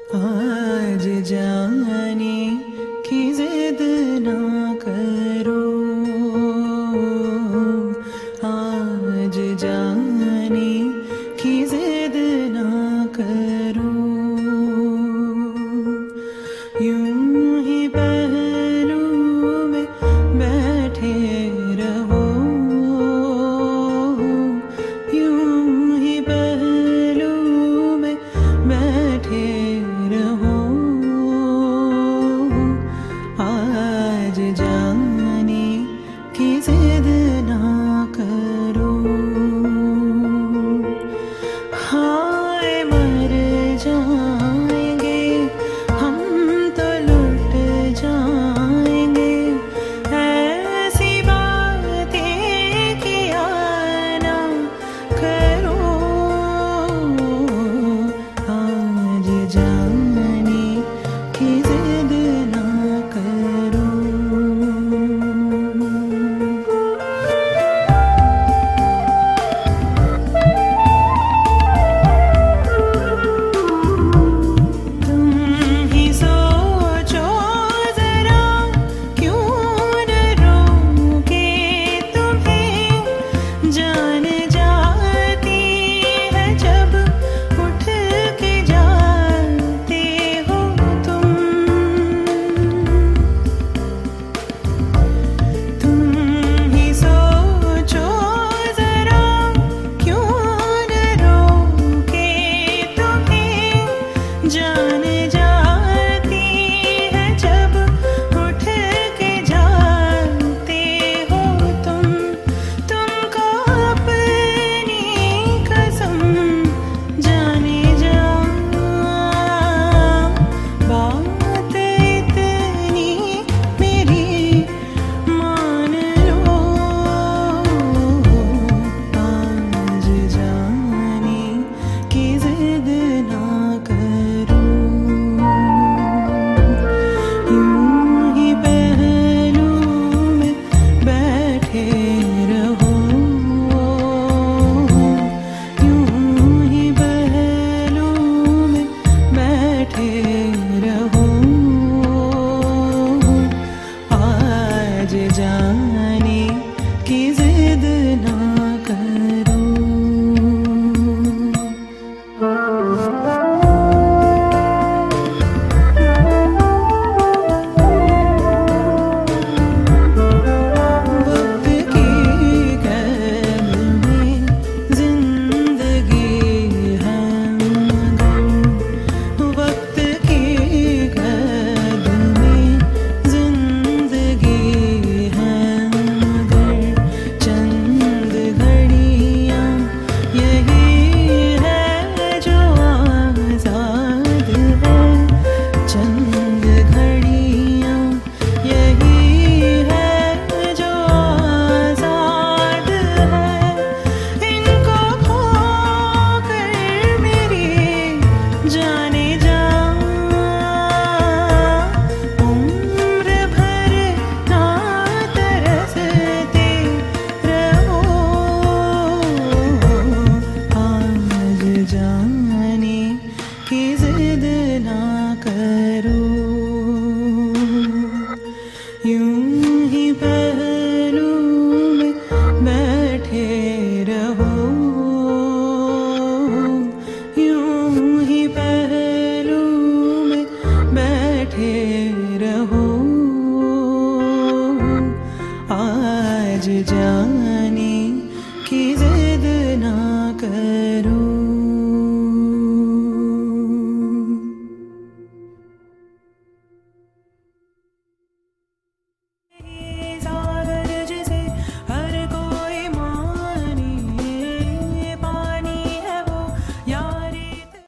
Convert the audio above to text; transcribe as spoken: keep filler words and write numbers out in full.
आज जाने की जिद ना करो, आज जाने की जिद ना करो। यूं ही पहलू में बैठे रहो, यूं ही पहलू में बैठे रहो। आज जाने की जिद ना करो। हाय मर जाएंगे हम तो लुट जाएंगे, ऐसी बातें किया ना करो। आज जाने की जिद ना करो। तुम ही सोचो जरा, क्यों न रोके तुम्हें जान जाती है जब उठ के जाते हो तुम। तुम ही सोचो जरा, क्यों न रोके तुम्हें जान जाती है जब उठ के जाते हो तुम। तुमको अपनी कसम जाने जा, बात इतनी मेरी मान लो। आज जाने की जिद ना करो, यूं ही पहलू में बैठे रहो, यूं ही पहलू में बैठे रहो। आज जाने की जिद ना करो। वक्त की कैद में जिंदगी है मगर, वक्त की कैद में जिंदगी है मगर, चंद घड़ियां यही है जो आजाद है। चंद घड़ियां यही है जो आजाद है। इनको खोकर मेरी जाने जा, उम्र भर ना तरसते रहो। आज जाने की जिद ना करो, यूं ही पहलू में बैठे रहो, यूं ही पहलू में बैठे रहो। आज जाने